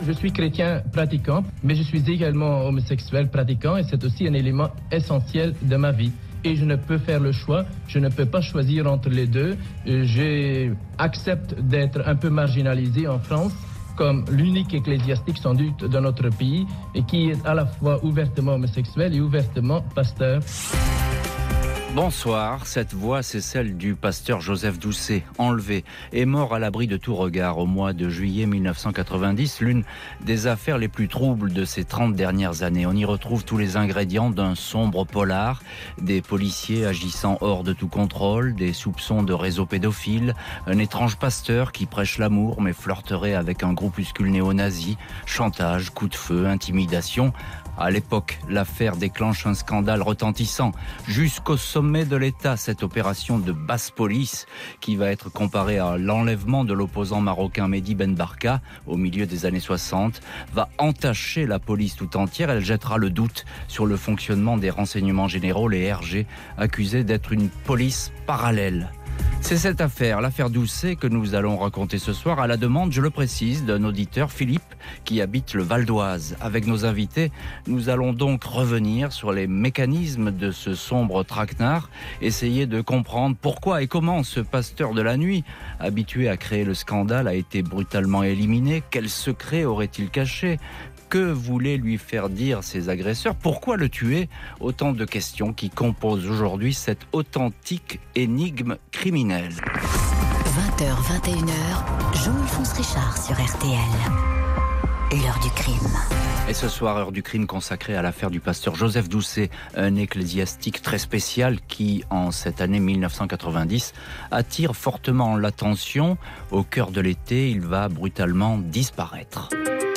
Je suis chrétien pratiquant, mais je suis également homosexuel pratiquant et c'est aussi un élément essentiel de ma vie. Et je ne peux faire le choix, je ne peux pas choisir entre les deux. J'accepte d'être un peu marginalisé en France comme l'unique ecclésiastique sans doute de notre pays et qui est à la fois ouvertement homosexuel et ouvertement pasteur. Bonsoir, cette voix c'est celle du pasteur Joseph Doucet, enlevé et mort à l'abri de tout regard au mois de juillet 1990, l'une des affaires les plus troubles de ces 30 dernières années. On y retrouve tous les ingrédients d'un sombre polar, des policiers agissant hors de tout contrôle, des soupçons de réseau pédophile, un étrange pasteur qui prêche l'amour mais flirterait avec un groupuscule néo-nazi, chantage, coup de feu, intimidation. À l'époque, l'affaire déclenche un scandale retentissant. Jusqu'au sommet de l'État, cette opération de basse police, qui va être comparée à l'enlèvement de l'opposant marocain Mehdi Ben Barka au milieu des années 60, va entacher la police tout entière. Elle jettera le doute sur le fonctionnement des renseignements généraux, les RG, accusés d'être une police parallèle. C'est cette affaire, l'affaire Doucet, que nous allons raconter ce soir à la demande, je le précise, d'un auditeur, Philippe, qui habite le Val d'Oise. Avec nos invités, nous allons donc revenir sur les mécanismes de ce sombre traquenard, essayer de comprendre pourquoi et comment ce pasteur de la nuit, habitué à créer le scandale, a été brutalement éliminé. Quel secret aurait-il caché ? Que voulaient lui faire dire ses agresseurs ? Pourquoi le tuer ? Autant de questions qui composent aujourd'hui cette authentique énigme criminelle. 20h, 21h, Jean-Alphonse Richard sur RTL. L'heure du crime. Et ce soir, heure du crime consacrée à l'affaire du pasteur Joseph Doucet, un ecclésiastique très spécial qui, en cette année 1990, attire fortement l'attention. Au cœur de l'été, il va brutalement disparaître.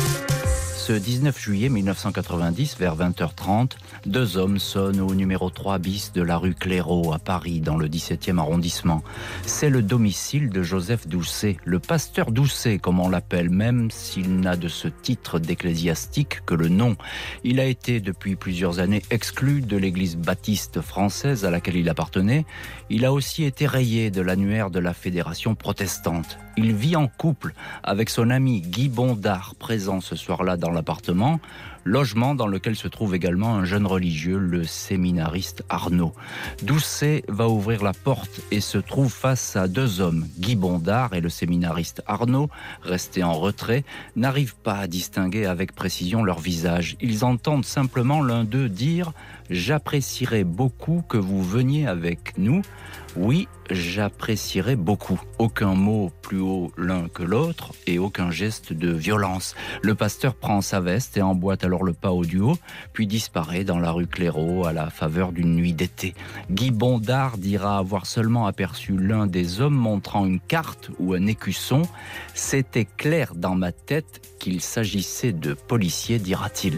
Ce 19 juillet 1990, vers 20h30, deux hommes sonnent au numéro 3 bis de la rue Clairaut, à Paris, dans le 17e arrondissement. C'est le domicile de Joseph Doucet, le pasteur Doucet, comme on l'appelle, même s'il n'a de ce titre d'ecclésiastique que le nom. Il a été, depuis plusieurs années, exclu de l'église baptiste française à laquelle il appartenait. Il a aussi été rayé de l'annuaire de la Fédération protestante. Il vit en couple avec son ami Guy Bondard, présent ce soir-là dans l'appartement, logement dans lequel se trouve également un jeune religieux, le séminariste Arnaud. Doucet va ouvrir la porte et se trouve face à deux hommes. Guy Bondard et le séminariste Arnaud, restés en retrait, n'arrivent pas à distinguer avec précision leur visage. Ils entendent simplement l'un d'eux dire « J'apprécierais beaucoup que vous veniez avec nous ». Oui, j'apprécierais beaucoup. Aucun mot plus haut l'un que l'autre et aucun geste de violence. Le pasteur prend sa veste et emboîte alors le pas au duo, puis disparaît dans la rue Clairaut à la faveur d'une nuit d'été. Guy Bondard dira avoir seulement aperçu l'un des hommes montrant une carte ou un écusson. C'était clair dans ma tête qu'il s'agissait de policiers, dira-t-il.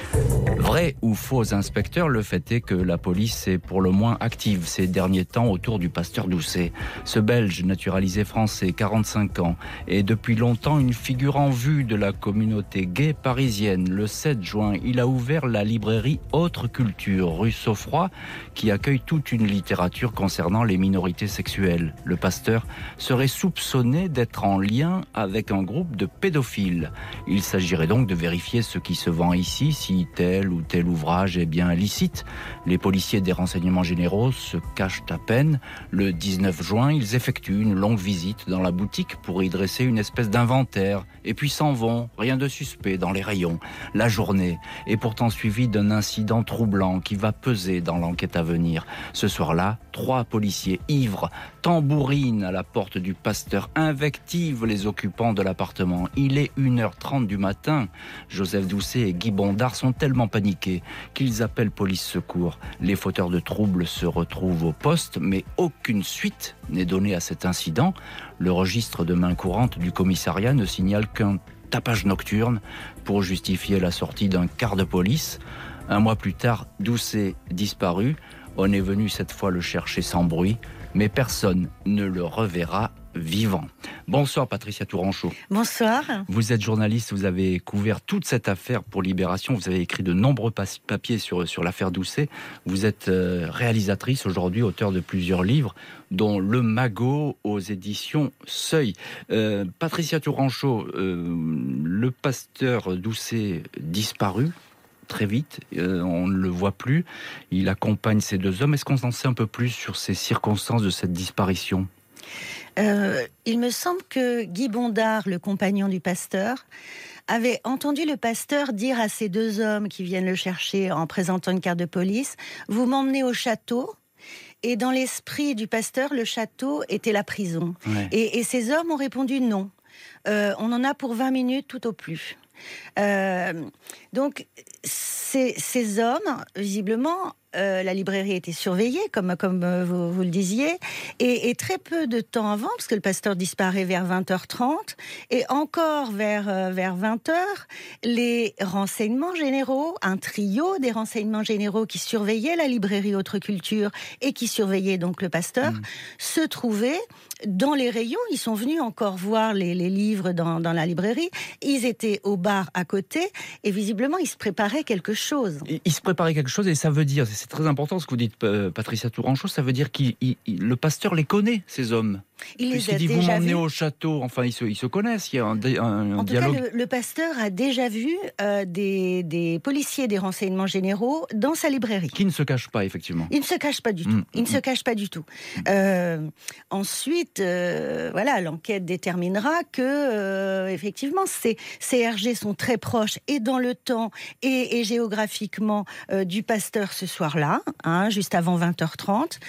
Vrai ou faux inspecteur, le fait est que la police est pour le moins active ces derniers temps autour du pasteur Doucet. Ce Belge naturalisé français, 45 ans, est depuis longtemps une figure en vue de la communauté gay parisienne. Le 7 juin, il a ouvert la librairie Autre Culture, rue Saufroy, qui accueille toute une littérature concernant les minorités sexuelles. Le pasteur serait soupçonné d'être en lien avec un groupe de pédophiles. Il s'agirait donc de vérifier ce qui se vend ici, si tel ou tel ouvrage est bien licite. Les policiers des renseignements généraux se cachent à peine. Le 19 juin, ils effectuent une longue visite dans la boutique pour y dresser une espèce d'inventaire et puis s'en vont, rien de suspect dans les rayons. La journée est pourtant suivie d'un incident troublant qui va peser dans l'enquête à venir. Ce soir-là, 3 policiers ivres tambourinent à la porte du pasteur, invectivent les occupants de l'appartement. Il est 1h30 du matin. Joseph Doucet et Guy Bondard sont tellement paniqués qu'ils appellent police secours. Les fauteurs de troubles se retrouvent au poste, mais aucune suite n'est donnée à cet incident. Le registre de main courante du commissariat ne signale qu'un tapage nocturne pour justifier la sortie d'un quart de police. Un mois plus tard, Doucet disparu. On est venu cette fois le chercher sans bruit, mais personne ne le reverra vivant. Bonsoir Patricia Touranchot. Bonsoir. Vous êtes journaliste, vous avez couvert toute cette affaire pour Libération, vous avez écrit de nombreux papiers sur l'affaire Doucet. Vous êtes réalisatrice aujourd'hui, auteure de plusieurs livres, dont Le Magot aux éditions Seuil. Patricia Touranchot, le pasteur Doucet disparu très vite, on ne le voit plus, il accompagne ces deux hommes. Est-ce qu'on en sait un peu plus sur ces circonstances de cette disparition ? Il me semble que Guy Bondard, le compagnon du pasteur, avait entendu le pasteur dire à ces deux hommes qui viennent le chercher en présentant une carte de police, « Vous m'emmenez au château ?» Et dans l'esprit du pasteur, le château était la prison. Ouais. Et ces hommes ont répondu « Non, on en a pour 20 minutes tout au plus ». Donc, ces hommes, visiblement, la librairie était surveillée, comme vous le disiez, et très peu de temps avant, parce que le pasteur disparaît vers 20h30, et encore vers 20h, les renseignements généraux, un trio des renseignements généraux qui surveillaient la librairie Autre Culture et qui surveillaient donc le pasteur, se trouvaient dans les rayons. Ils sont venus encore voir les livres dans la librairie. Ils étaient au bar à côté, et visiblement, ils se préparaient quelque chose. Ils se préparaient quelque chose, et ça veut dire, c'est très important ce que vous dites, Patricia Touranchot, ça veut dire que le pasteur les connaît, ces hommes. Il les a dit, déjà vous m'emmenez vus au château, enfin ils se connaissent, il y a un en dialogue. tout cas, le pasteur a déjà vu des policiers des renseignements généraux dans sa librairie. Qui ne se cachent pas, effectivement. Ils ne se cachent pas du tout. Ils ne se cachent pas du tout. Ensuite, voilà, l'enquête déterminera que, effectivement, ces CRG sont très proches, et dans le temps, et géographiquement, du pasteur ce soir-là, juste avant 20h30,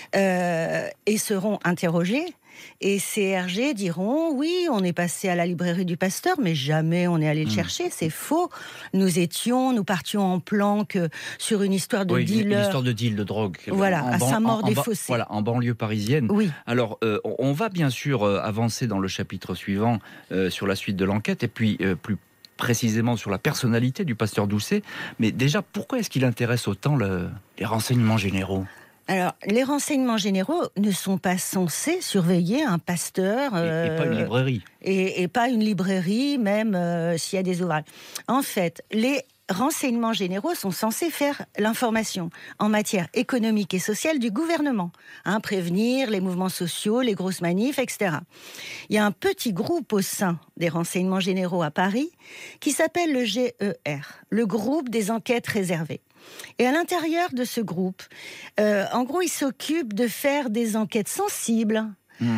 et seront interrogés. Et CRG diront, oui, on est passé à la librairie du pasteur, mais jamais on est allé le chercher, c'est faux. Nous partions en planque sur une histoire de dealer. Une histoire de deal de drogue. Voilà, à Saint-Maur-des-Fossés. Voilà, en banlieue parisienne. Oui. Alors, on va bien sûr avancer dans le chapitre suivant sur la suite de l'enquête, et puis plus précisément sur la personnalité du pasteur Doucet. Mais déjà, pourquoi est-ce qu'il intéresse autant les renseignements généraux ? Alors, les renseignements généraux ne sont pas censés surveiller un pasteur... et pas une librairie. Et pas une librairie, même s'il y a des ouvrages. En fait, les renseignements généraux sont censés faire l'information en matière économique et sociale du gouvernement. Prévenir les mouvements sociaux, les grosses manifs, etc. Il y a un petit groupe au sein des renseignements généraux à Paris qui s'appelle le GER, le groupe des enquêtes réservées. Et à l'intérieur de ce groupe, en gros, il s'occupe de faire des enquêtes sensibles,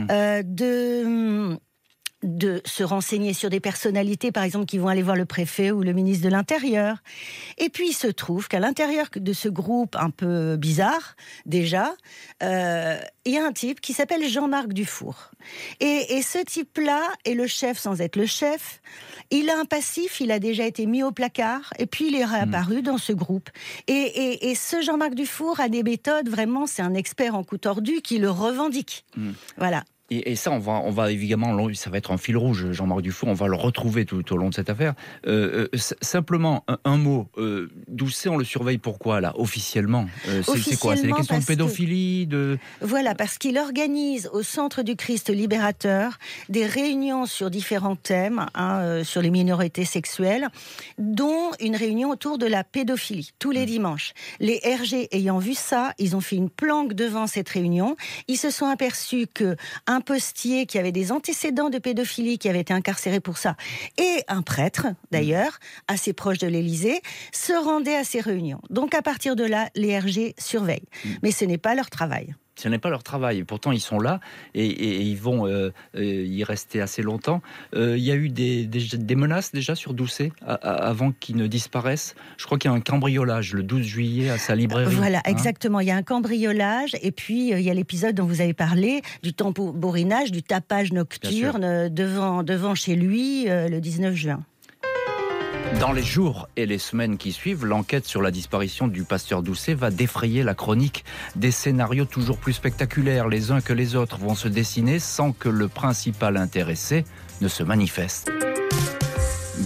de se renseigner sur des personnalités, par exemple, qui vont aller voir le préfet ou le ministre de l'Intérieur. Et puis, il se trouve qu'à l'intérieur de ce groupe un peu bizarre, déjà, il y a un type qui s'appelle Jean-Marc Dufour. Et ce type-là est le chef sans être le chef. Il a un passif, il a déjà été mis au placard, et puis il est réapparu dans ce groupe. Et ce Jean-Marc Dufour a des méthodes, vraiment, c'est un expert en coup tordu qui le revendique. Voilà. Et ça, on va évidemment, ça va être un fil rouge, Jean-Marc Dufour, on va le retrouver tout au long de cette affaire. Simplement, un mot, Doucet, on le surveille pourquoi, là, officiellement c'est quoi ? C'est des questions de pédophilie Voilà, parce qu'il organise au Centre du Christ Libérateur des réunions sur différents thèmes, sur les minorités sexuelles, dont une réunion autour de la pédophilie, tous les dimanches. Les RG ayant vu ça, ils ont fait une planque devant cette réunion. Ils se sont aperçus qu'un postier qui avait des antécédents de pédophilie, qui avait été incarcéré pour ça, et un prêtre, d'ailleurs, assez proche de l'Élysée, se rendaient à ces réunions. Donc à partir de là, les RG surveillent. Mais ce n'est pas leur travail. Ce n'est pas leur travail. Pourtant, ils sont là et ils vont y rester assez longtemps. Il y a eu des menaces déjà sur Doucet avant qu'il ne disparaisse. Je crois qu'il y a un cambriolage le 12 juillet à sa librairie. Voilà, exactement. Il y a un cambriolage et puis il y a l'épisode dont vous avez parlé, du tambourinage, du tapage nocturne devant chez lui le 19 juin. Dans les jours et les semaines qui suivent, l'enquête sur la disparition du pasteur Doucet va défrayer la chronique. Des scénarios toujours plus spectaculaires les uns que les autres vont se dessiner sans que le principal intéressé ne se manifeste.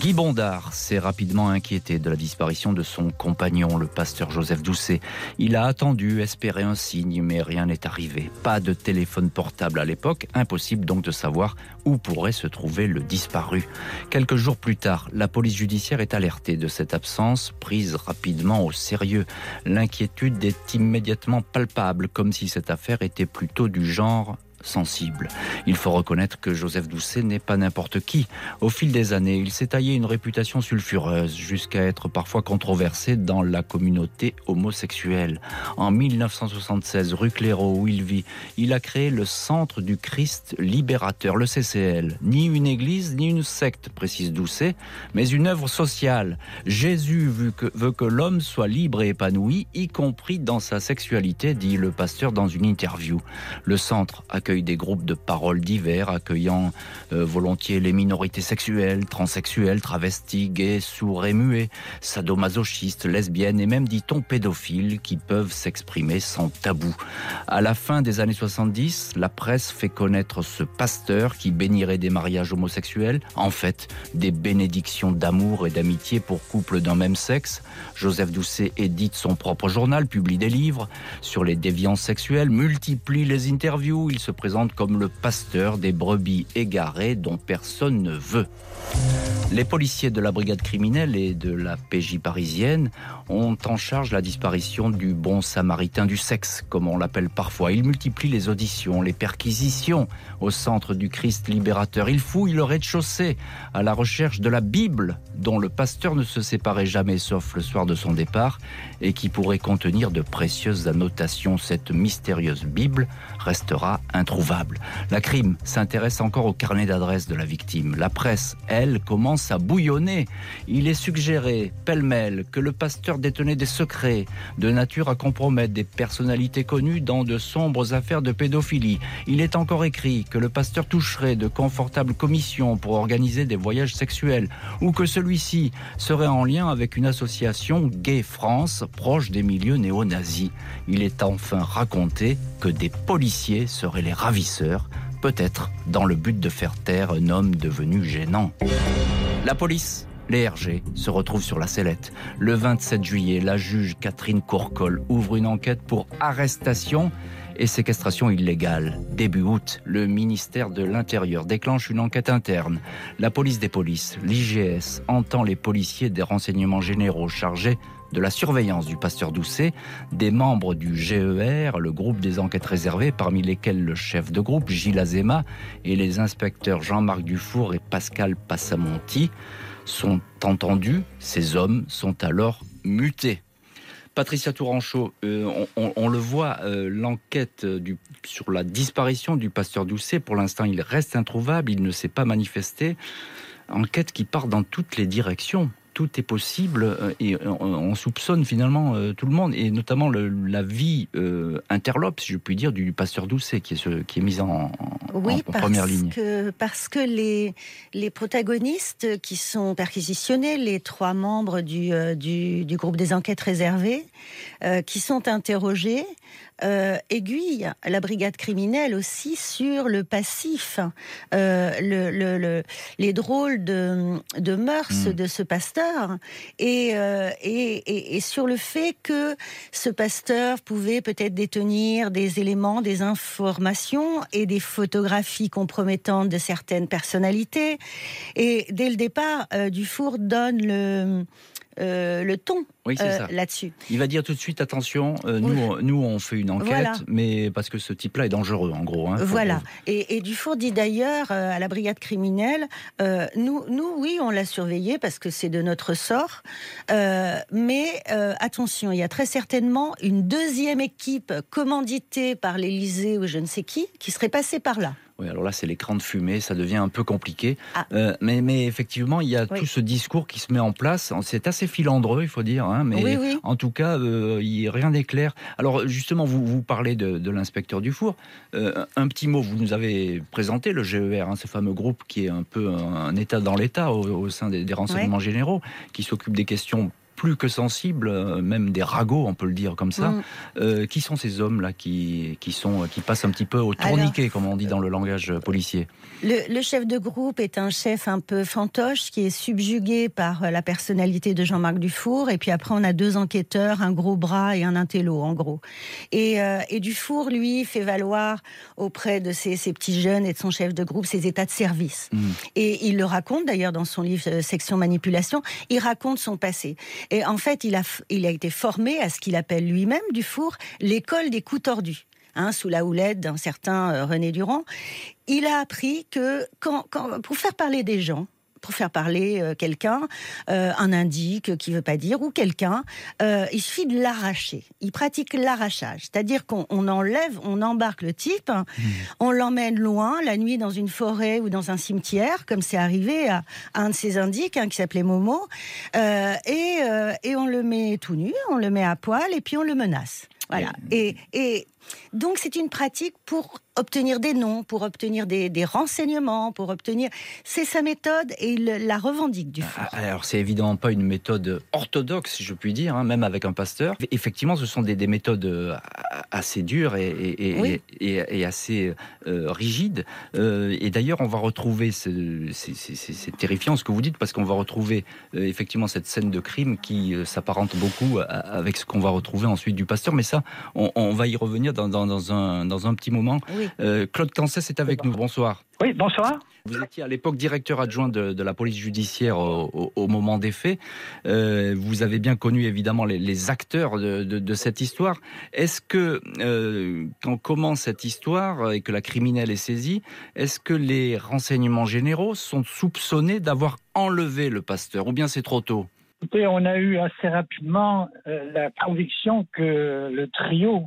Guy Bondard s'est rapidement inquiété de la disparition de son compagnon, le pasteur Joseph Doucet. Il a attendu, espéré un signe, mais rien n'est arrivé. Pas de téléphone portable à l'époque, impossible donc de savoir où pourrait se trouver le disparu. Quelques jours plus tard, la police judiciaire est alertée de cette absence, prise rapidement au sérieux. L'inquiétude est immédiatement palpable, comme si cette affaire était plutôt du genre sensible. Il faut reconnaître que Joseph Doucet n'est pas n'importe qui. Au fil des années, il s'est taillé une réputation sulfureuse, jusqu'à être parfois controversé dans la communauté homosexuelle. En 1976, rue Clairaut, où il vit, il a créé le Centre du Christ Libérateur, le CCL. Ni une église, ni une secte, précise Doucet, mais une œuvre sociale. Jésus veut que l'homme soit libre et épanoui, y compris dans sa sexualité, dit le pasteur dans une interview. Le centre accueille des groupes de paroles divers, accueillant volontiers les minorités sexuelles, transsexuelles, travestis, gays, sourds et muets, sadomasochistes, lesbiennes et même, dit-on, pédophiles qui peuvent s'exprimer sans tabou. À la fin des années 70, la presse fait connaître ce pasteur qui bénirait des mariages homosexuels, en fait, des bénédictions d'amour et d'amitié pour couples d'un même sexe. Joseph Doucet édite son propre journal, publie des livres sur les déviances sexuelles, multiplie les interviews, il se présente comme le pasteur des brebis égarées dont personne ne veut. Les policiers de la brigade criminelle et de la PJ parisienne ont en charge la disparition du bon samaritain du sexe, comme on l'appelle parfois. Ils multiplient les auditions, les perquisitions au centre du Christ libérateur. Ils fouillent le rez-de-chaussée à la recherche de la Bible, dont le pasteur ne se séparait jamais sauf le soir de son départ, et qui pourrait contenir de précieuses annotations. Cette mystérieuse Bible restera introuvable. La crime s'intéresse encore au carnet d'adresse de la victime. La presse, elle, commence à bouillonner. Il est suggéré, pêle-mêle, que le pasteur détenait des secrets de nature à compromettre des personnalités connues dans de sombres affaires de pédophilie. Il est encore écrit que le pasteur toucherait de confortables commissions pour organiser des voyages sexuels, ou que celui-ci serait en lien avec une association Gay France proche des milieux néo-nazis. Il est enfin raconté que des policiers seraient les ravisseurs, peut-être dans le but de faire taire un homme devenu gênant. La police, les RG, se retrouvent sur la sellette. Le 27 juillet, la juge Catherine Courcol ouvre une enquête pour arrestation et séquestration illégale. Début août, le ministère de l'Intérieur déclenche une enquête interne. La police des polices, l'IGS, entend les policiers des renseignements généraux chargés de la surveillance du pasteur Doucet, des membres du GER, le groupe des enquêtes réservées, parmi lesquels le chef de groupe, Gilles Azéma, et les inspecteurs Jean-Marc Dufour et Pascal Passamonti, sont entendus. Ces hommes sont alors mutés. Patricia Touranchot, on le voit, l'enquête sur la disparition du pasteur Doucet, pour l'instant, il reste introuvable, il ne s'est pas manifesté. Enquête qui part dans toutes les directions. Tout est possible et on soupçonne finalement tout le monde, et notamment la vie interlope, si je puis dire, du pasteur Doucet qui est mise en première ligne. Parce que les protagonistes qui sont perquisitionnés, les 3 membres du groupe des enquêtes réservées, qui sont interrogés, aiguille la brigade criminelle aussi sur le passif, les drôles de mœurs de ce pasteur, et sur le fait que ce pasteur pouvait peut-être détenir des éléments, des informations et des photographies compromettantes de certaines personnalités. Et dès le départ, Dufour donne le ton là-dessus. Il va dire tout de suite, attention, nous on fait une enquête, voilà. Mais parce que ce type-là est dangereux, en gros. Voilà. Et Dufour dit d'ailleurs à la brigade criminelle, nous, oui, on l'a surveillé parce que c'est de notre sort, mais attention, il y a très certainement une deuxième équipe commanditée par l'Élysée ou je ne sais qui serait passée par là. Oui, alors là, c'est l'écran de fumée, ça devient un peu compliqué. Mais effectivement, il y a tout ce discours qui se met en place. C'est assez filandreux, il faut dire, mais en tout cas, rien n'est clair. Alors, justement, vous parlez de l'inspecteur Dufour. Un petit mot, vous nous avez présenté le GER, ce fameux groupe qui est un peu un État dans l'État au sein des renseignements généraux, qui s'occupe des questions plus que sensibles, même des ragots, on peut le dire comme ça. Qui sont ces hommes-là qui passent un petit peu au tourniquet, comme on dit dans le langage policier? Le chef de groupe est un chef un peu fantoche qui est subjugué par la personnalité de Jean-Marc Dufour, et puis après on a 2 enquêteurs, un gros bras et un intello en gros. Et Dufour, lui, fait valoir auprès de ces petits jeunes et de son chef de groupe ses états de service. Et il le raconte d'ailleurs dans son livre Section Manipulation, il raconte son passé. Et en fait, il a été formé à ce qu'il appelle lui-même, Dufour, l'école des coups tordus. Sous la houlette d'un certain René Durand. Il a appris que pour faire parler des gens, pour faire parler quelqu'un, un indique qui veut pas dire, ou quelqu'un, il suffit de l'arracher. Il pratique l'arrachage, c'est-à-dire qu'on on embarque le type, on l'emmène loin, la nuit dans une forêt ou dans un cimetière, comme c'est arrivé à un de ces indiques, qui s'appelait Momo, et on le met tout nu, on le met à poil, et puis on le menace. Voilà. Et donc c'est une pratique pour obtenir des noms, pour obtenir des renseignements, c'est sa méthode et il la revendique Dufour. Alors c'est évidemment pas une méthode orthodoxe, si je puis dire, même avec un pasteur. Effectivement, ce sont des méthodes assez dures et assez rigides. Et d'ailleurs, on va retrouver, c'est terrifiant ce que vous dites, parce qu'on va retrouver effectivement cette scène de crime qui s'apparente beaucoup avec ce qu'on va retrouver ensuite du pasteur. Mais ça, on va y revenir dans un petit moment. Oui. Claude Cancès est avec nous. Bonsoir. Oui, bonsoir. Vous étiez à l'époque directeur adjoint de la police judiciaire au moment des faits. Vous avez bien connu évidemment les acteurs de cette histoire. Est-ce que quand commence cette histoire et que la criminelle est saisie, est-ce que les renseignements généraux sont soupçonnés d'avoir enlevé le pasteur, ou bien c'est trop tôt? Écoutez, on a eu assez rapidement la conviction que le trio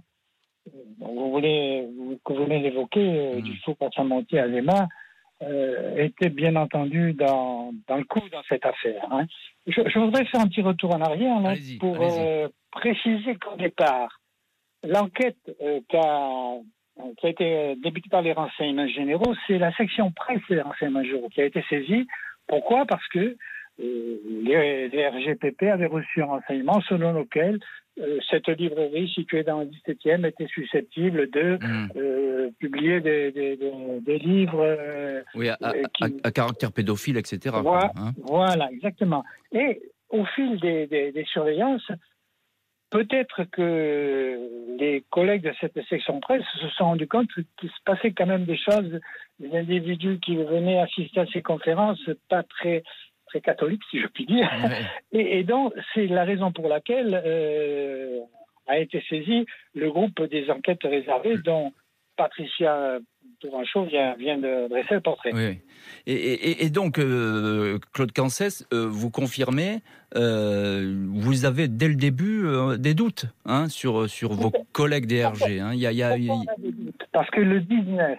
que vous venez d'évoquer, Dufour, Passamonti, Azéma, était bien entendu dans le coup dans cette affaire. Je voudrais faire un petit retour en arrière pour préciser qu'au départ, l'enquête qui a été débutée par les renseignements généraux, c'est la section presse des renseignements généraux qui a été saisie. Pourquoi ? Parce que les RGPP avaient reçu un renseignement selon lequel cette librairie située dans le 17e était susceptible de publier des livres à caractère pédophile, etc. Voilà, exactement. Et au fil des surveillances, peut-être que les collègues de cette section presse se sont rendus compte qu'il se passait quand même des choses, des individus qui venaient assister à ces conférences pas très catholique, si je puis dire. Ouais. Et donc, c'est la raison pour laquelle a été saisi le groupe des enquêtes réservées dont Patricia Touranchot vient de dresser le portrait. Oui. Et donc, Claude Cancès, vous confirmez, vous avez dès le début des doutes sur vos collègues des RG. Il y a des doutes. Parce que le 19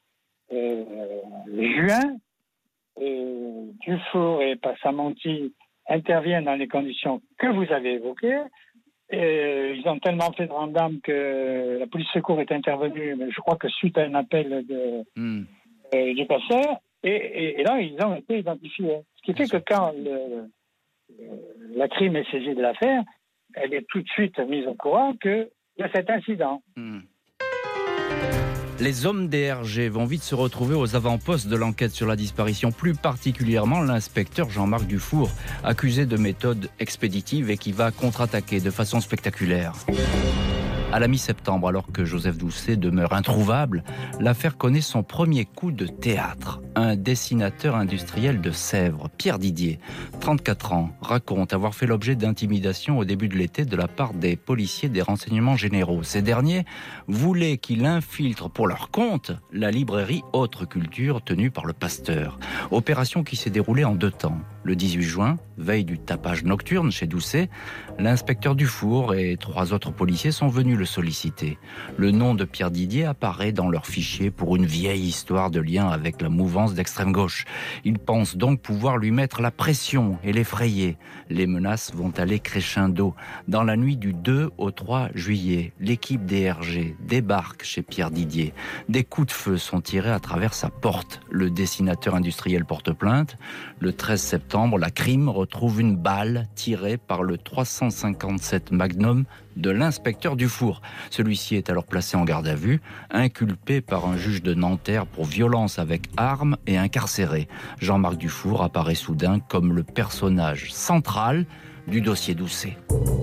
juin, Dufour et Passamonti interviennent dans les conditions que vous avez évoquées. Ils ont tellement fait de rendement que la police secours est intervenue, je crois que suite à un appel du passeur, et là, ils ont été identifiés. Ce qui fait que quand la crime est saisie de l'affaire, elle est tout de suite mise au courant qu'il y a cet incident. Les hommes des RG vont vite se retrouver aux avant-postes de l'enquête sur la disparition, plus particulièrement l'inspecteur Jean-Marc Dufour, accusé de méthode expéditive et qui va contre-attaquer de façon spectaculaire. À la mi-septembre, alors que Joseph Doucet demeure introuvable, l'affaire connaît son premier coup de théâtre. Un dessinateur industriel de Sèvres, Pierre Didier, 34 ans, raconte avoir fait l'objet d'intimidations au début de l'été de la part des policiers des renseignements généraux. Ces derniers voulaient qu'il infiltre pour leur compte la librairie Autre Culture tenue par le pasteur. Opération qui s'est déroulée en 2 temps. Le 18 juin, veille du tapage nocturne chez Doucet, l'inspecteur Dufour et 3 autres policiers sont venus le solliciter. Le nom de Pierre Didier apparaît dans leur fichier pour une vieille histoire de lien avec la mouvance d'extrême gauche. Ils pensent donc pouvoir lui mettre la pression et l'effrayer. Les menaces vont aller crescendo. Dans la nuit du 2 au 3 juillet, l'équipe des RG débarque chez Pierre Didier. Des coups de feu sont tirés à travers sa porte. Le dessinateur industriel porte plainte. Le 13 septembre, septembre, la crime retrouve une balle tirée par le 357 Magnum de l'inspecteur Dufour. Celui-ci est alors placé en garde à vue, inculpé par un juge de Nanterre pour violence avec arme et incarcéré. Jean-Marc Dufour apparaît soudain comme le personnage central du dossier Doucet.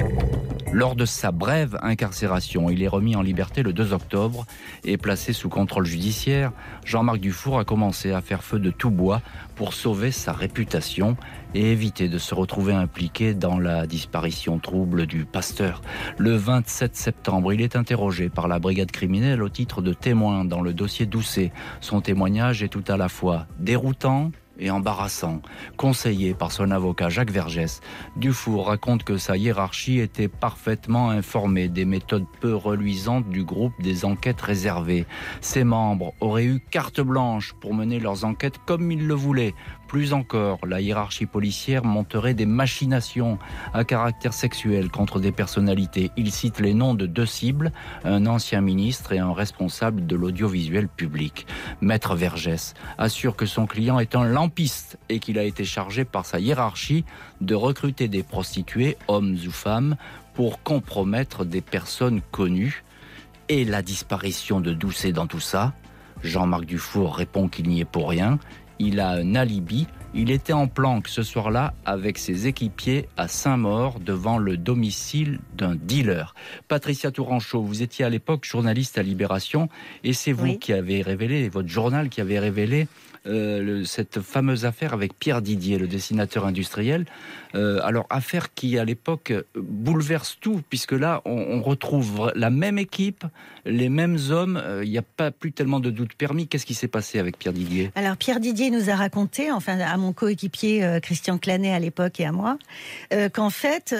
Lors de sa brève incarcération, il est remis en liberté le 2 octobre et placé sous contrôle judiciaire. Jean-Marc Dufour a commencé à faire feu de tout bois pour sauver sa réputation et éviter de se retrouver impliqué dans la disparition trouble du pasteur. Le 27 septembre, il est interrogé par la brigade criminelle au titre de témoin dans le dossier Doucet. Son témoignage est tout à la fois déroutant et embarrassant. Conseillé par son avocat Jacques Vergès, Dufour raconte que sa hiérarchie était parfaitement informée des méthodes peu reluisantes du groupe des enquêtes réservées. Ses membres auraient eu carte blanche pour mener leurs enquêtes comme ils le voulaient. Plus encore, la hiérarchie policière monterait des machinations à caractère sexuel contre des personnalités. Il cite les noms de 2 cibles, un ancien ministre et un responsable de l'audiovisuel public. Maître Vergès assure que son client est un lampiste et qu'il a été chargé par sa hiérarchie de recruter des prostituées, hommes ou femmes, pour compromettre des personnes connues. Et la disparition de Doucet dans tout ça, Jean-Marc Dufour répond qu'il n'y est pour rien. Il a un alibi. Il était en planque ce soir-là avec ses équipiers à Saint-Maur devant le domicile d'un dealer. Patricia Touranchot, vous étiez à l'époque journaliste à Libération et c'est vous qui avez révélé, votre journal qui avait révélé cette fameuse affaire avec Pierre Didier, le dessinateur industriel. Alors, affaire qui, à l'époque, bouleverse tout, puisque là, on retrouve la même équipe, les mêmes hommes. Il n'y a pas plus tellement de doute permis. Qu'est-ce qui s'est passé avec Pierre Didier ? Alors, Pierre Didier nous a raconté, enfin, à mon coéquipier Christian Clanet à l'époque et à moi, qu'en fait,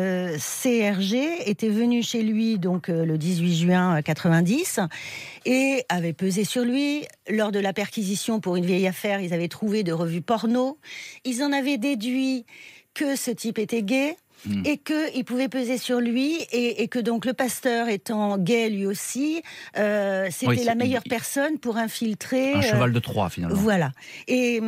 CRG était venu chez lui donc le 18 juin 90 et avait pesé sur lui. Lors de la perquisition pour une vieille affaire, ils avaient trouvé de revues porno. Ils en avaient déduit que ce type était gay et qu'il pouvait peser sur lui et que donc le pasteur étant gay lui aussi, c'était la meilleure personne pour infiltrer... Un cheval de Troie finalement. Voilà. Et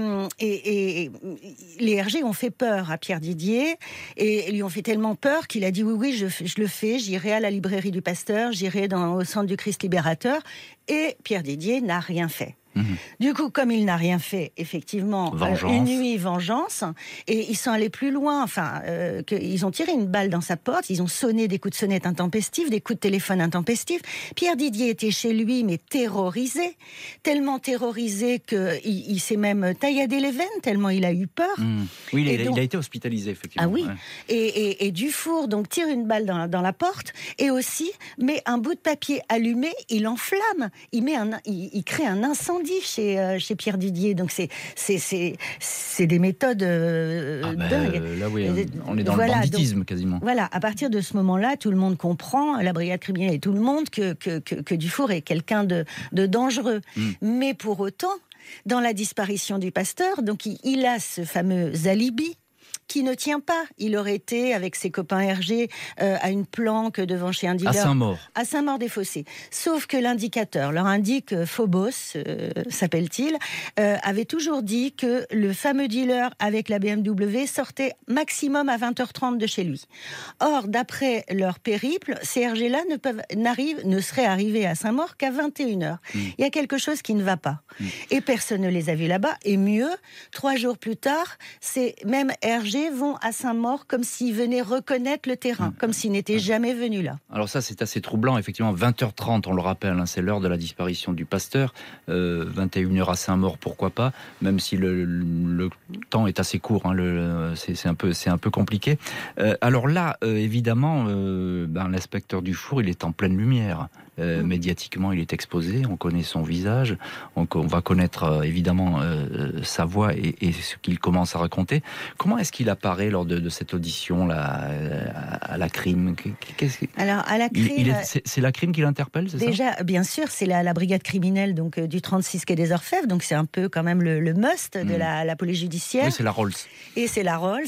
les RG ont fait peur à Pierre Didier et lui ont fait tellement peur qu'il a dit oui, je le fais, j'irai à la librairie du pasteur, j'irai au centre du Christ libérateur. Et Pierre Didier n'a rien fait. Du coup, comme il n'a rien fait, effectivement, une nuit, vengeance, et ils sont allés plus loin, ils ont tiré une balle dans sa porte, ils ont sonné des coups de sonnette intempestifs, des coups de téléphone intempestifs. Pierre Didier était chez lui, mais terrorisé, tellement terrorisé qu'il s'est même tailladé les veines, tellement il a eu peur. Oui, il a été hospitalisé, effectivement. Ah oui, ouais. Et Dufour donc tire une balle dans la porte, et aussi met un bout de papier allumé, il enflamme, il crée un incendie chez Pierre Didier. Donc c'est des méthodes dingues. Là oui, on est dans le banditisme donc, quasiment. Voilà, à partir de ce moment-là, tout le monde comprend, la brigade criminelle et tout le monde, que Dufour est quelqu'un de dangereux. Mais pour autant, dans la disparition du pasteur, donc il a ce fameux alibi qui ne tient pas. Il aurait été avec ses copains RG à une planque devant chez un dealer. À Saint-Maur-des-Fossés. Sauf que l'indicateur leur indique, Phobos s'appelle-t-il, avait toujours dit que le fameux dealer avec la BMW sortait maximum à 20h30 de chez lui. Or, d'après leur périple, ces RG-là ne seraient arrivés à Saint-Maur qu'à 21h. Il y a quelque chose qui ne va pas. Et personne ne les a vus là-bas. Et mieux, 3 jours plus tard, ces mêmes RG vont à Saint-Maur comme s'ils venaient reconnaître le terrain, comme s'ils n'étaient jamais venus là. Alors ça, c'est assez troublant, effectivement. 20h30, on le rappelle, c'est l'heure de la disparition du pasteur. 21h à Saint-Maur, pourquoi pas, même si le temps est assez court, c'est un peu compliqué. Alors là, évidemment, l'inspecteur Dufour, il est en pleine lumière. Médiatiquement, il est exposé, on connaît son visage, on va connaître évidemment sa voix et ce qu'il commence à raconter. Comment est-ce qu'il apparaît lors de cette audition là, à la crime? Alors, à la crime... C'est la crime qui l'interpelle, c'est déjà, ça? Bien sûr, c'est la brigade criminelle donc, du 36 quai des Orfèvres, donc c'est un peu quand même le must de la police judiciaire. Oui, c'est la Rolls. Et c'est la Rolls.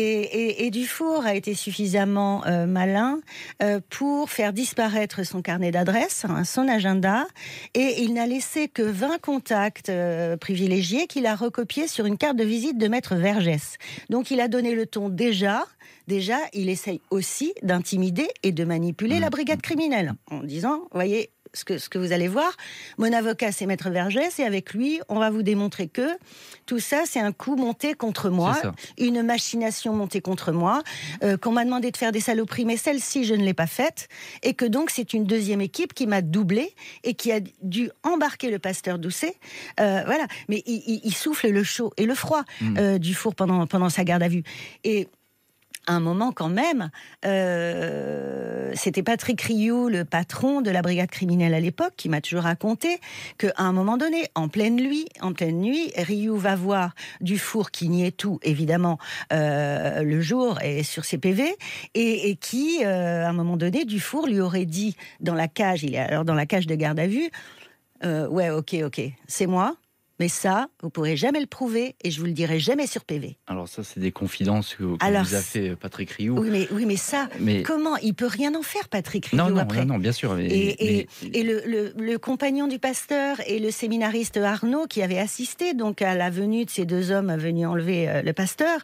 Et Dufour a été suffisamment malin pour faire disparaître son carnet d'adresse, son agenda, et il n'a laissé que 20 contacts privilégiés qu'il a recopiés sur une carte de visite de Maître Vergès. Donc il a donné le ton déjà, il essaye aussi d'intimider et de manipuler la brigade criminelle, en disant, voyez, ce que vous allez voir, mon avocat c'est Maître Vergès, et avec lui, on va vous démontrer que tout ça, c'est un coup monté contre moi, une machination montée contre moi, qu'on m'a demandé de faire des saloperies, mais celle-ci, je ne l'ai pas faite, et que donc c'est une deuxième équipe qui m'a doublé et qui a dû embarquer le pasteur Doucet. Voilà, mais il souffle le chaud et le froid Dufour pendant sa garde à vue. Et à un moment quand même, c'était Patrick Rioux, le patron de la brigade criminelle à l'époque, qui m'a toujours raconté qu'à un moment donné, en pleine nuit, Rioux va voir Dufour qui niait tout, évidemment, le jour et sur ses PV, et qui, à un moment donné, Dufour lui aurait dit dans la cage, il est alors dans la cage de garde à vue, ouais, ok, c'est moi. Mais ça, vous ne pourrez jamais le prouver et je vous le dirai jamais sur PV. Alors ça, c'est des confidences que vous a fait Patrick Rioux. Oui, mais ça, comment il peut rien en faire, Patrick Rioux, après. Non, bien sûr. Et le compagnon du pasteur et le séminariste Arnaud, qui avait assisté donc à la venue de ces deux hommes venus enlever le pasteur,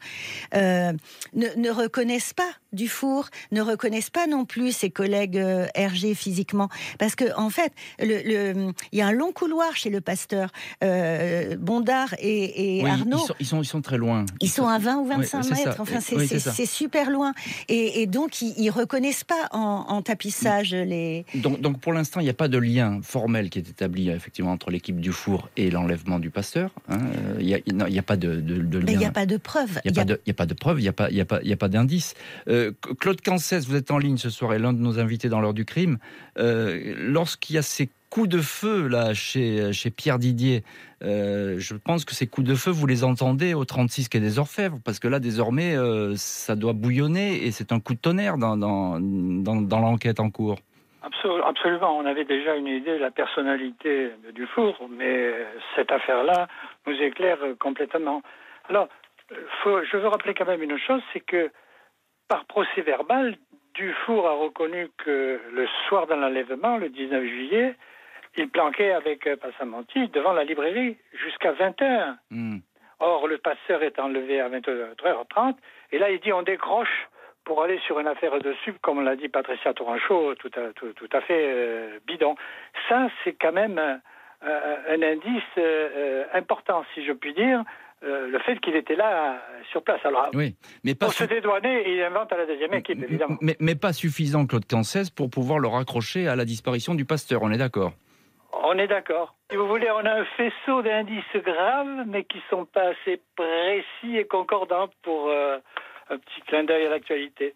ne reconnaissent pas Dufour, ne reconnaissent pas non plus ses collègues RG physiquement, parce que en fait, il y a un long couloir chez le pasteur. Bondard et Arnaud, ils sont très loin. Ils sont à 20 ou 25 mètres. Enfin, c'est super loin. Et donc, ils reconnaissent pas en tapissage les. Donc, pour l'instant, il n'y a pas de lien formel qui est établi effectivement entre l'équipe Dufour et l'enlèvement du pasteur. Il n'y a pas de lien. Mais il n'y a pas de preuve. Il n'y a pas de preuve. Il n'y a pas d'indice. Claude Cancès, vous êtes en ligne ce soir et l'un de nos invités dans l'heure du crime. Lorsqu'il y a ces coups de feu là chez Pierre Didier, je pense que ces coups de feu, vous les entendez au 36 quai des Orfèvres, parce que là désormais ça doit bouillonner et c'est un coup de tonnerre dans l'enquête en cours. Absolument, on avait déjà une idée de la personnalité de Dufour, mais cette affaire-là nous éclaire complètement. Alors, je veux rappeler quand même une chose, c'est que par procès verbal, Dufour a reconnu que le soir de l'enlèvement, le 19 juillet, il planquait avec Passamonti devant la librairie jusqu'à 20h. Or, le pasteur est enlevé à 23h30, et là, il dit on décroche pour aller sur une affaire de sub, comme l'a dit Patricia Tourangeau, tout à fait bidon. Ça, c'est quand même un indice important, si je puis dire, le fait qu'il était là sur place. Alors, oui, mais pas pour se dédouaner, il invente à la deuxième équipe, évidemment. Mais pas suffisant, Claude Cancès, pour pouvoir le raccrocher à la disparition du pasteur, on est d'accord? On est d'accord. Si vous voulez, on a un faisceau d'indices graves, mais qui ne sont pas assez précis et concordants pour un petit clin d'œil à l'actualité.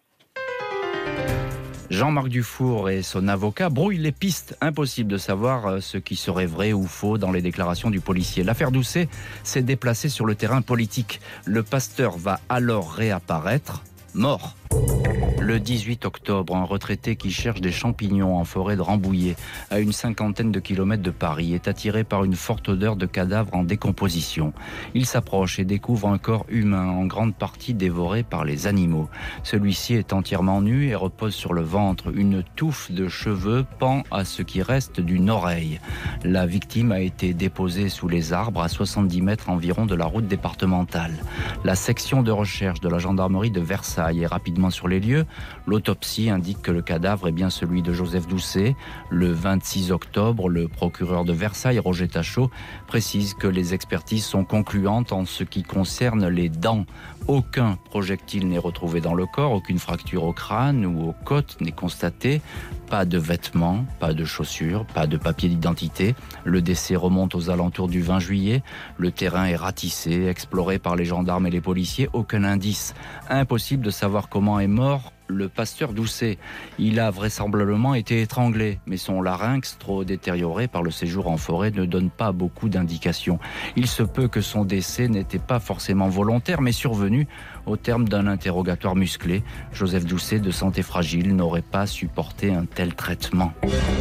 Jean-Marc Dufour et son avocat brouillent les pistes. Impossible de savoir ce qui serait vrai ou faux dans les déclarations du policier. L'affaire Doucet s'est déplacée sur le terrain politique. Le pasteur va alors réapparaître, mort. Le 18 octobre, un retraité qui cherche des champignons en forêt de Rambouillet, à une 50aine de kilomètres de Paris, est attiré par une forte odeur de cadavre en décomposition. Il s'approche et découvre un corps humain, en grande partie dévoré par les animaux. Celui-ci est entièrement nu et repose sur le ventre. Une touffe de cheveux pend à ce qui reste d'une oreille. La victime a été déposée sous les arbres à 70 mètres environ de la route départementale. La section de recherche de la gendarmerie de Versailles est rapidement sur les lieux. L'autopsie indique que le cadavre est bien celui de Joseph Doucet. Le 26 octobre, le procureur de Versailles, Roger Tachot, précise que les expertises sont concluantes en ce qui concerne les dents. Aucun projectile n'est retrouvé dans le corps, aucune fracture au crâne ou aux côtes n'est constatée. Pas de vêtements, pas de chaussures, pas de papier d'identité. Le décès remonte aux alentours du 20 juillet. Le terrain est ratissé, exploré par les gendarmes et les policiers. Aucun indice. Impossible de savoir comment est mort le pasteur Doucet. Il a vraisemblablement été étranglé, mais son larynx, trop détérioré par le séjour en forêt, ne donne pas beaucoup d'indications. Il se peut que son décès n'était pas forcément volontaire, mais survenu au terme d'un interrogatoire musclé. Joseph Doucet, de santé fragile, n'aurait pas supporté un tel traitement.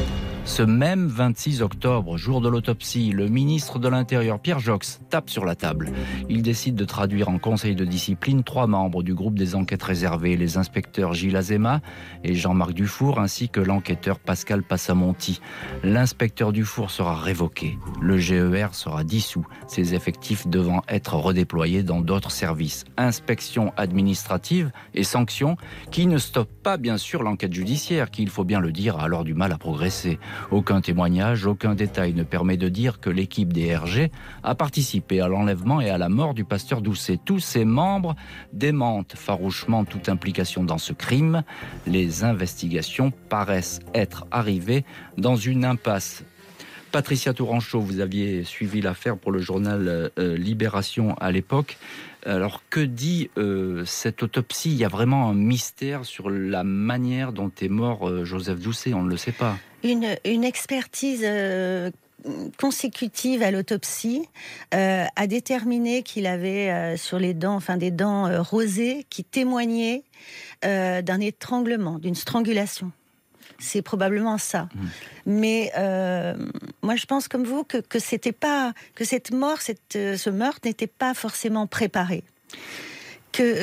Ce même 26 octobre, jour de l'autopsie, le ministre de l'Intérieur, Pierre Joxe, tape sur la table. Il décide de traduire en conseil de discipline 3 membres du groupe des enquêtes réservées, les inspecteurs Gilles Azéma et Jean-Marc Dufour, ainsi que l'enquêteur Pascal Passamonti. L'inspecteur Dufour sera révoqué. Le GER sera dissous, ses effectifs devant être redéployés dans d'autres services. Inspection administrative et sanctions qui ne stoppent pas, bien sûr, l'enquête judiciaire, qui, il faut bien le dire, a alors du mal à progresser. Aucun témoignage, aucun détail ne permet de dire que l'équipe des RG a participé à l'enlèvement et à la mort du pasteur Doucet. Tous ses membres démentent farouchement toute implication dans ce crime. Les investigations paraissent être arrivées dans une impasse. Patricia Touranchot, vous aviez suivi l'affaire pour le journal Libération à l'époque. Alors, que dit cette autopsie ? Il y a vraiment un mystère sur la manière dont est mort Joseph Doucet, on ne le sait pas. Une expertise consécutive à l'autopsie a déterminé qu'il avait sur les dents, des dents rosées qui témoignaient d'un étranglement, d'une strangulation. C'est probablement ça. Mais moi, je pense comme vous que c'était pas, que cette mort, ce meurtre n'était pas forcément préparé. Que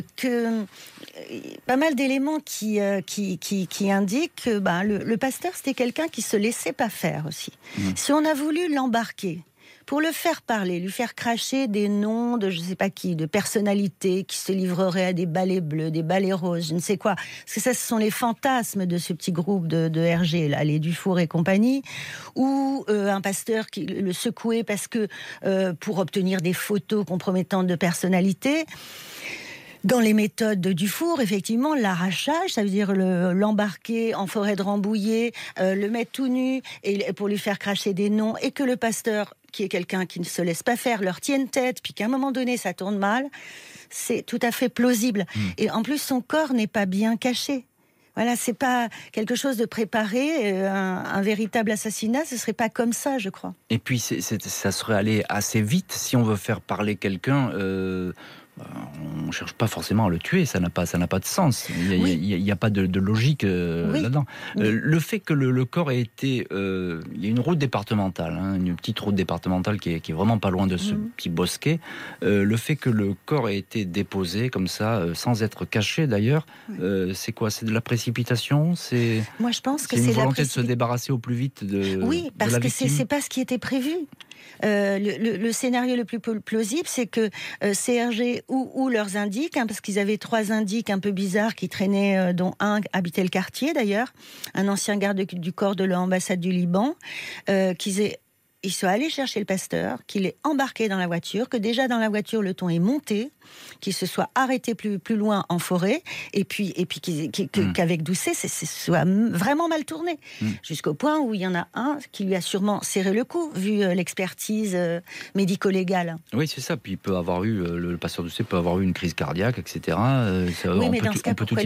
pas mal d'éléments qui indiquent que le pasteur, c'était quelqu'un qui se laissait pas faire aussi. Si on a voulu l'embarquer pour le faire parler, lui faire cracher des noms de je ne sais pas qui, de personnalités qui se livreraient à des balais bleus, des balais roses, je ne sais quoi. Parce que ça, ce sont les fantasmes de ce petit groupe de RG, là, les Dufour et compagnie, ou un pasteur qui le secouait parce que pour obtenir des photos compromettantes de personnalités. Dans les méthodes de Dufour, effectivement, l'arrachage, ça veut dire l'embarquer en forêt de Rambouillet, le mettre tout nu et pour lui faire cracher des noms, et que le pasteur, qui est quelqu'un qui ne se laisse pas faire, leur tienne tête, puis qu'à un moment donné, ça tourne mal, c'est tout à fait plausible. Et en plus, son corps n'est pas bien caché. Voilà, c'est pas quelque chose de préparé, un véritable assassinat, ce serait pas comme ça, je crois. Et puis, ça serait allé assez vite si on veut faire parler quelqu'un. On ne cherche pas forcément à le tuer, ça n'a pas de sens. Il n'y a pas de logique là-dedans. Le fait que le corps ait été... il y a une route départementale, une petite route départementale qui est vraiment pas loin de ce petit bosquet. Le fait que le corps ait été déposé comme ça, sans être caché d'ailleurs, c'est quoi ? C'est de la précipitation ? Moi, je pense que c'est une volonté de se débarrasser au plus vite de la victime ? Oui, parce que c'est pas ce qui était prévu. Le scénario le plus plausible, c'est que CRG ou leurs indiques, parce qu'ils avaient 3 indiques un peu bizarres qui traînaient, dont un habitait le quartier d'ailleurs, un ancien garde du corps de l'ambassade du Liban, ils soient allés chercher le pasteur, qu'il est embarqué dans la voiture, que déjà dans la voiture le ton est monté, qu'il se soit arrêté plus loin en forêt, et puis qu'avec Doucet, c'est soit vraiment mal tourné, jusqu'au point où il y en a un qui lui a sûrement serré le cou, vu l'expertise médico-légale. Oui, c'est ça. Puis il peut avoir eu, le pasteur Doucet peut avoir eu une crise cardiaque, etc. Oui, mais dans ce cas, pourquoi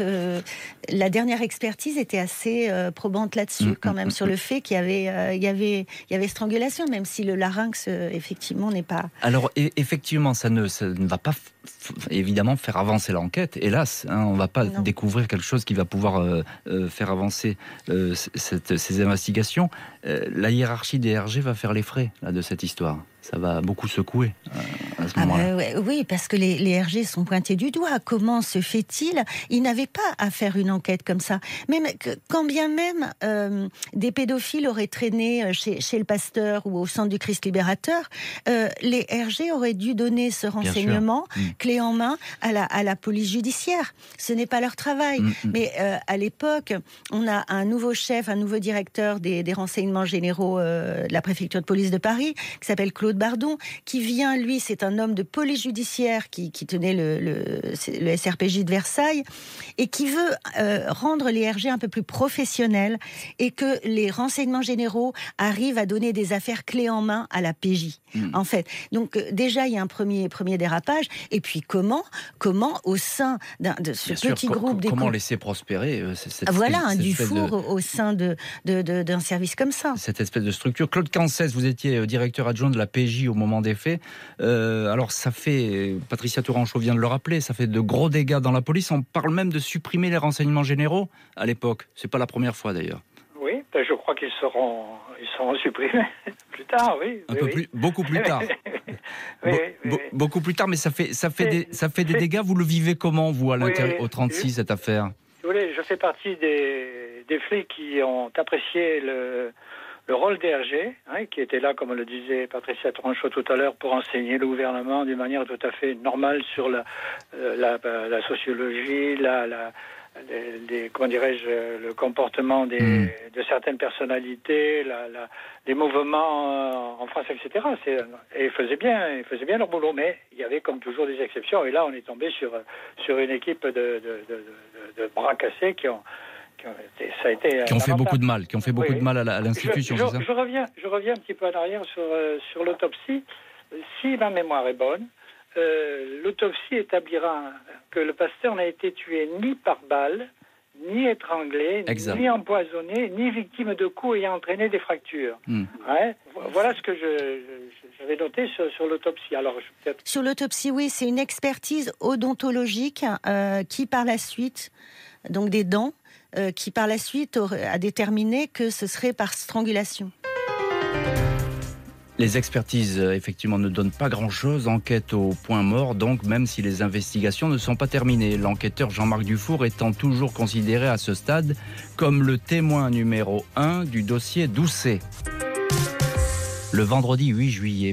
la dernière expertise était assez probante là-dessus, quand même, sur le fait qu'il y avait strangulation, même si le larynx, effectivement, n'est pas... Alors, effectivement, ça ne va pas évidemment faire avancer l'enquête. Hélas, on ne va pas découvrir quelque chose qui va pouvoir faire avancer ces investigations. La hiérarchie des RG va faire les frais de cette histoire. Ça va beaucoup secouer à ce moment-là. Oui, parce que les RG sont pointés du doigt. Comment se fait-il ? Ils n'avaient pas à faire une enquête comme ça. Quand bien même des pédophiles auraient traîné chez le pasteur ou au centre du Christ libérateur, les RG auraient dû donner ce renseignement clé en main à la police judiciaire. Ce n'est pas leur travail. Mais à l'époque, on a un nouveau chef, un nouveau directeur des renseignements généraux de la préfecture de police de Paris, qui s'appelle Claude Bardon, qui vient, lui, c'est un homme de police judiciaire qui tenait le SRPJ de Versailles, et qui veut rendre les RG un peu plus professionnels, et que les renseignements généraux arrivent à donner des affaires clés en main à la PJ, en fait. Donc déjà, il y a un premier dérapage, et puis comment au sein de ce petit groupe... Comment laisser prospérer un Dufour au sein d'un service comme ça. Cette espèce de structure. Claude Cancès, vous étiez directeur adjoint de la PJ au moment des faits. Alors ça fait, Patricia Touranchot vient de le rappeler, ça fait de gros dégâts dans la police. On parle même de supprimer les renseignements généraux à l'époque. C'est pas la première fois d'ailleurs. Oui, je crois crois qu'ils seront supprimés plus tard, oui. Beaucoup plus tard. Beaucoup plus tard, mais ça fait des dégâts. Vous le vivez comment, vous, à l'intérieur, au 36, cette affaire? Je fais partie des flics qui ont apprécié le rôle d'Hergé, qui était là, comme le disait Patricia Tourangeau tout à l'heure, pour enseigner le gouvernement d'une manière tout à fait normale sur la sociologie, le comportement de certaines personnalités, les mouvements en France, etc. Et ils faisaient bien leur boulot, mais il y avait comme toujours des exceptions. Et là, on est tombé sur une équipe de bras cassés qui ont fait beaucoup de mal, à l'institution. Je reviens un petit peu en arrière sur l'autopsie. Si ma mémoire est bonne, l'autopsie établira que le pasteur n'a été tué ni par balle, ni étranglé, ni empoisonné, ni victime de coups ayant entraîné des fractures. Voilà ce que j'avais noté sur l'autopsie. Alors, sur l'autopsie, oui, c'est une expertise odontologique qui, par la suite, donc des dents, qui par la suite a déterminé que ce serait par strangulation. Les expertises, effectivement, ne donnent pas grand-chose. Enquête au point mort, donc, même si les investigations ne sont pas terminées. L'enquêteur Jean-Marc Dufour étant toujours considéré à ce stade comme le témoin numéro 1 du dossier Doucet. Le vendredi 8 juillet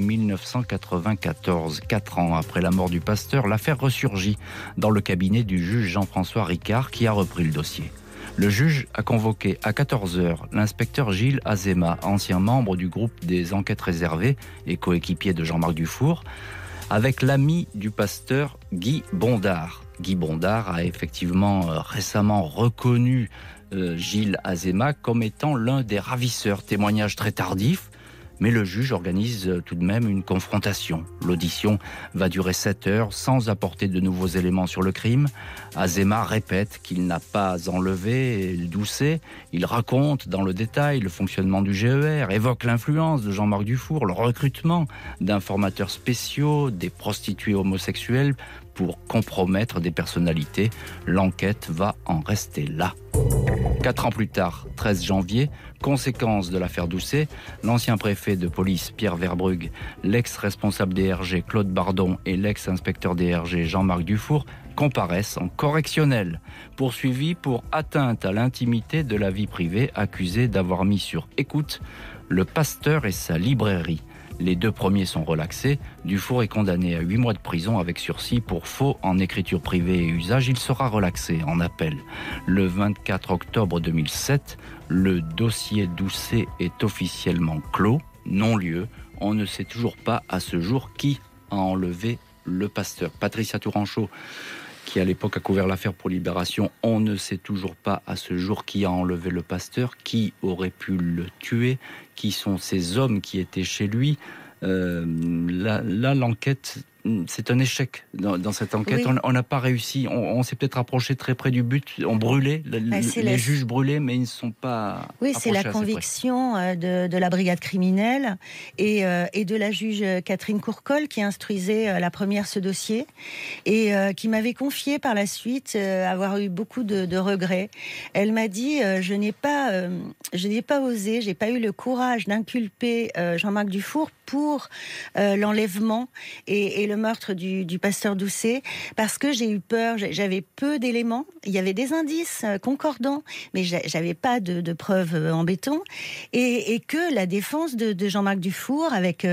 1994, 4 ans après la mort du pasteur, l'affaire ressurgit dans le cabinet du juge Jean-François Ricard qui a repris le dossier. Le juge a convoqué à 14h l'inspecteur Gilles Azéma, ancien membre du groupe des enquêtes réservées et coéquipier de Jean-Marc Dufour, avec l'ami du pasteur Guy Bondard. Guy Bondard a effectivement récemment reconnu Gilles Azéma comme étant l'un des ravisseurs. Témoignage très tardif, mais le juge organise tout de même une confrontation. L'audition va durer 7 heures sans apporter de nouveaux éléments sur le crime. Azéma répète qu'il n'a pas enlevé Doucet. Il raconte dans le détail le fonctionnement du GER, évoque l'influence de Jean-Marc Dufour, le recrutement d'informateurs spéciaux, des prostituées homosexuelles pour compromettre des personnalités. L'enquête va en rester là. 4 ans plus tard, 13 janvier, conséquence de l'affaire Doucet, l'ancien préfet de police Pierre Verbrugge, l'ex-responsable DRG Claude Bardon et l'ex-inspecteur DRG Jean-Marc Dufour comparaissent en correctionnel, poursuivis pour atteinte à l'intimité de la vie privée, accusés d'avoir mis sur écoute le pasteur et sa librairie. Les 2 premiers sont relaxés. Dufour est condamné à 8 mois de prison avec sursis pour faux en écriture privée et usage. Il sera relaxé en appel. Le 24 octobre 2007, le dossier Doucet est officiellement clos, non-lieu. On ne sait toujours pas à ce jour qui a enlevé le pasteur. Patricia Tourangeau, qui à l'époque a couvert l'affaire pour Libération, on ne sait toujours pas à ce jour qui a enlevé le pasteur, qui aurait pu le tuer, qui sont ces hommes qui étaient chez lui. Là, l'enquête, c'est un échec dans cette enquête. Oui. On n'a pas réussi. On s'est peut-être approché très près du but. On brûlait, les juges brûlaient, mais ils ne sont pas. Oui, c'est la conviction de la brigade criminelle et de la juge Catherine Courcol qui instruisait la première ce dossier et qui m'avait confié par la suite avoir eu beaucoup de regrets. Elle m'a dit je n'ai pas osé, j'ai pas eu le courage d'inculper Jean-Marc Dufour pour l'enlèvement et le meurtre du pasteur Doucet, parce que j'ai eu peur, j'avais peu d'éléments, il y avait des indices concordants, mais j'avais pas de preuves en béton, et que la défense de Jean-Marc Dufour avec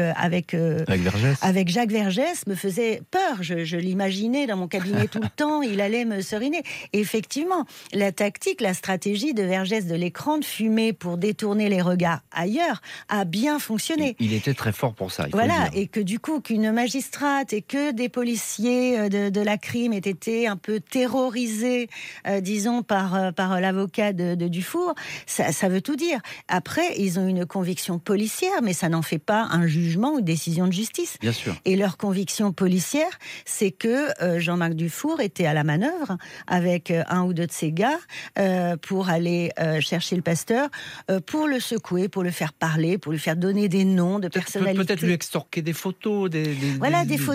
Jacques Vergès me faisait peur. Je l'imaginais dans mon cabinet tout le temps, il allait me seriner. Et effectivement, la tactique, la stratégie de Vergès de l'écran de fumée pour détourner les regards ailleurs a bien fonctionné. Il était très fort pour ça. Voilà, et que du coup, qu'une magistrate et que des policiers de la crime aient été un peu terrorisés, disons, par l'avocat de Dufour, ça veut tout dire. Après, ils ont une conviction policière, mais ça n'en fait pas un jugement ou une décision de justice. Bien sûr. Et leur conviction policière, c'est que Jean-Marc Dufour était à la manœuvre avec un ou deux de ses gars pour aller chercher le pasteur, pour le secouer, pour le faire parler, pour lui faire donner des noms de personnalités. Peut-être lui extorquer des photos, des photos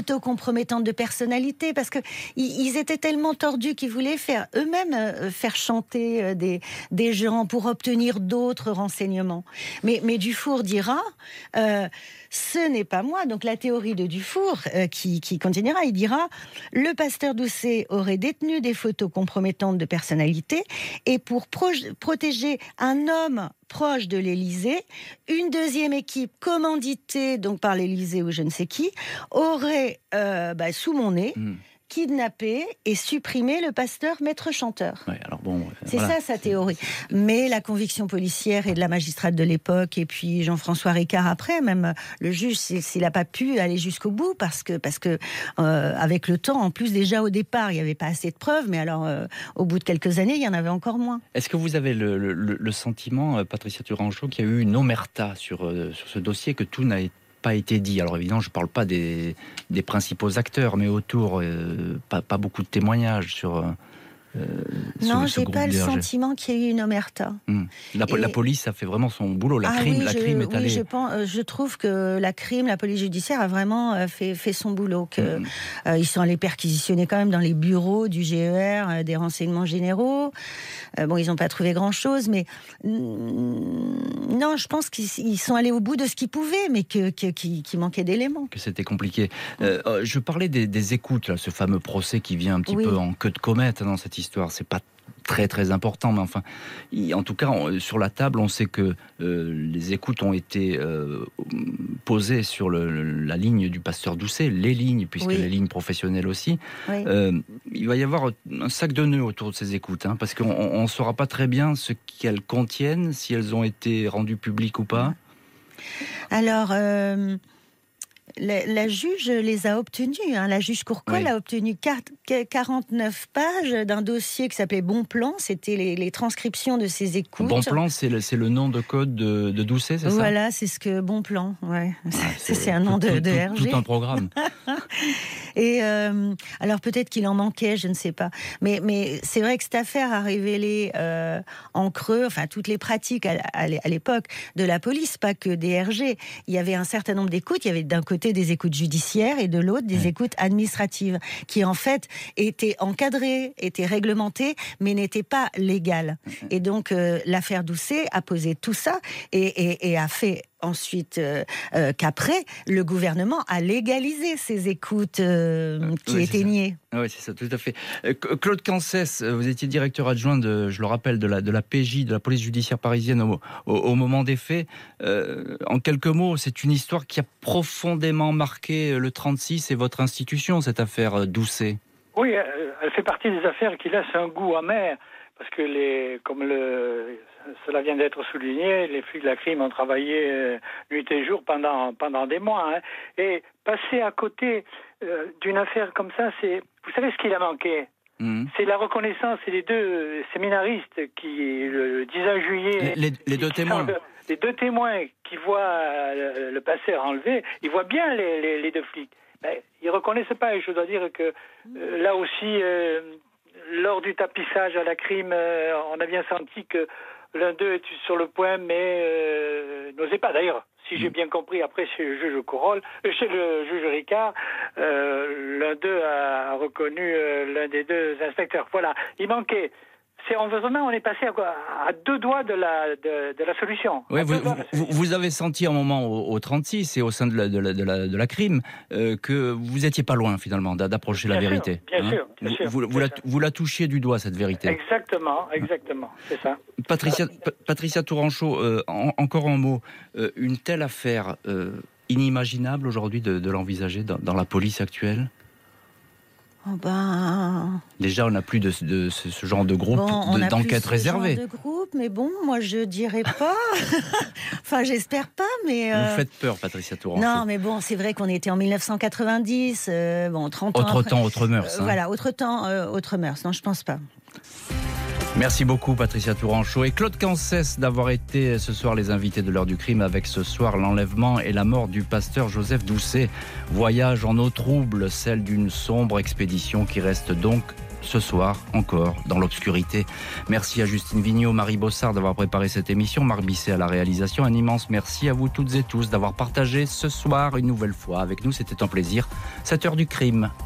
photos compromettantes de personnalité, parce que ils étaient tellement tordus qu'ils voulaient faire eux-mêmes faire chanter des gens pour obtenir d'autres renseignements. Mais Dufour dira, ce n'est pas moi. Donc la théorie de Dufour qui continuera, il dira, le pasteur Doucet aurait détenu des photos compromettantes de personnalité, et pour protéger un homme proche de l'Élysée, une deuxième équipe commanditée donc par l'Élysée ou je ne sais qui aurait sous mon nez kidnappé et supprimé le pasteur maître chanteur. Ouais, alors bon, c'est ça sa théorie. Mais la conviction policière et de la magistrate de l'époque, et puis Jean-François Ricard après, même le juge, s'il n'a pas pu aller jusqu'au bout, parce que avec le temps, en plus déjà au départ, il n'y avait pas assez de preuves, mais alors au bout de quelques années, il y en avait encore moins. Est-ce que vous avez le sentiment, Patricia Turangeau, qu'il y a eu une omerta sur ce dossier, que tout n'a pas été dit? Alors évidemment, je ne parle pas des principaux acteurs, mais autour, pas beaucoup de témoignages sur non, ce j'ai groupe pas le DRG. sentiment qu'il y ait eu une omerta. La police a fait vraiment son boulot. La crime est allée. Je trouve que la police judiciaire a vraiment fait son boulot. Ils sont allés perquisitionner quand même dans les bureaux du GER, des renseignements généraux. Ils n'ont pas trouvé grand-chose, mais non, je pense qu'ils sont allés au bout de ce qu'ils pouvaient, mais qu'il manquait d'éléments. Que c'était compliqué. Je parlais des écoutes, là, ce fameux procès qui vient un petit peu en queue de comète dans cette histoire. C'est pas très très important, mais enfin, en tout cas, sur la table, on sait que les écoutes ont été posées sur la ligne du pasteur Doucet, les lignes, puisque les lignes professionnelles aussi. Oui. Il va y avoir un sac de nœuds autour de ces écoutes, parce qu'on ne saura pas très bien ce qu'elles contiennent, si elles ont été rendues publiques ou pas. Alors... La juge les a obtenus. La juge Courcol a obtenu 49 pages d'un dossier qui s'appelait Bon Plan. C'était les transcriptions de ces écoutes. Bon Plan, c'est le nom de code de Doucet, c'est ça ? Voilà, c'est ce que Bon Plan. Ouais. C'est un nom de RG. Tout un programme. Et alors peut-être qu'il en manquait, je ne sais pas. Mais c'est vrai que cette affaire a révélé en creux, toutes les pratiques à l'époque de la police, pas que des RG. Il y avait un certain nombre d'écoutes. Il y avait d'un côté des écoutes judiciaires et de l'autre des écoutes administratives qui en fait étaient encadrées, étaient réglementées, mais n'étaient pas légales. Et donc l'affaire Doucet a posé tout ça et a fait ensuite qu'après, le gouvernement a légalisé ces écoutes qui étaient niées. Oui, c'est ça, tout à fait. Claude Cancès, vous étiez directeur adjoint, je le rappelle, de la PJ, de la police judiciaire parisienne au moment des faits. En quelques mots, c'est une histoire qui a profondément marqué le 36 et votre institution, cette affaire Doucet. Oui, elle fait partie des affaires qui laissent un goût amer, parce que cela vient d'être souligné, les flics de la crime ont travaillé nuit et jour pendant des mois. Et passer à côté d'une affaire comme ça, vous savez ce qu'il a manqué ? C'est la reconnaissance et les deux séminaristes qui, le 19 juillet... Les deux témoins. Les deux témoins qui voient le pasteur enlevé, ils voient bien les deux flics. Mais ils ne reconnaissent pas, et je dois dire que là aussi... lors du tapissage à la crime, on a bien senti que l'un d'eux était sur le point, mais n'osait pas. D'ailleurs, si j'ai bien compris, après chez le juge Ricard, l'un d'eux a reconnu l'un des deux inspecteurs. Voilà, il manquait. On est passé à deux doigts de la solution. Oui, vous avez senti un moment au 36 et au sein de la crime que vous n'étiez pas loin finalement d'approcher la vérité. Bien sûr. Vous la touchiez du doigt, cette vérité. Exactement, c'est ça. Patricia Turangeau, encore un mot. Une telle affaire inimaginable aujourd'hui de l'envisager dans la police actuelle ? Déjà, on n'a plus de ce genre de groupe d'enquête réservée. Genre de groupe, mais bon, moi je dirais pas. Enfin, j'espère pas, mais. Vous faites peur, Patricia Turangeau. Non, mais bon, c'est vrai qu'on était en 1990, 30 ans. Autre temps, autre mœurs. Voilà, autre temps, autre mœurs. Non, je pense pas. Merci beaucoup Patricia Turangeau et Claude Cancès d'avoir été ce soir les invités de l'heure du crime avec ce soir l'enlèvement et la mort du pasteur Joseph Doucet. Voyage en eau trouble, celle d'une sombre expédition qui reste donc ce soir encore dans l'obscurité. Merci à Justine Vignot, Marie Bossard d'avoir préparé cette émission, Marc Bisset à la réalisation. Un immense merci à vous toutes et tous d'avoir partagé ce soir une nouvelle fois avec nous. C'était un plaisir. 7 heures du crime.